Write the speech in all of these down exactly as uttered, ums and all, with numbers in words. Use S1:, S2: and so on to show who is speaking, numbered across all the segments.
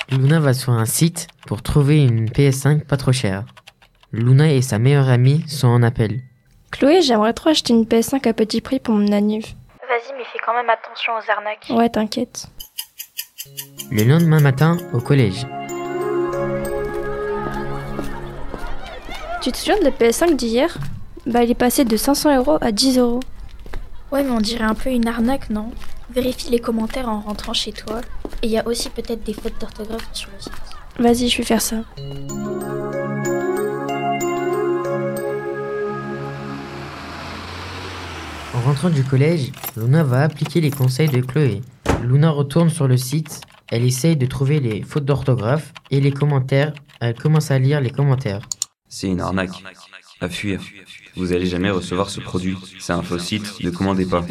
S1: Luna va sur un site pour trouver une P S cinq pas trop chère. Luna et sa meilleure amie sont en appel.
S2: Chloé, j'aimerais trop acheter une P S cinq à petit prix pour mon anniv.
S3: Vas-y, mais fais quand même attention aux arnaques.
S2: Ouais, t'inquiète.
S1: Le lendemain matin, au collège.
S2: Tu te souviens de la P S cinq d'hier ? Bah, il est passé de cinq cents euros à dix euros.
S3: Ouais, mais on dirait un peu une arnaque, non ? Vérifie les commentaires en rentrant chez toi. Et il y a aussi peut-être des fautes d'orthographe sur le site.
S2: Vas-y, je vais faire ça.
S1: En rentrant du collège, Luna va appliquer les conseils de Chloé. Luna retourne sur le site, elle essaye de trouver les fautes d'orthographe et les commentaires. Elle commence à lire les commentaires.
S4: C'est une arnaque. À fuir. Vous allez jamais recevoir ce produit. C'est un faux site, ne commandez pas.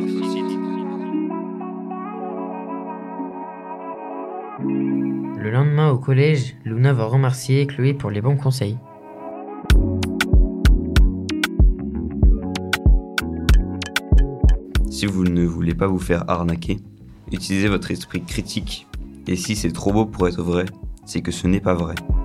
S1: Le lendemain au collège, Luna va remercier Chloé pour les bons conseils.
S4: Si vous ne voulez pas vous faire arnaquer, utilisez votre esprit critique. Et si c'est trop beau pour être vrai, c'est que ce n'est pas vrai.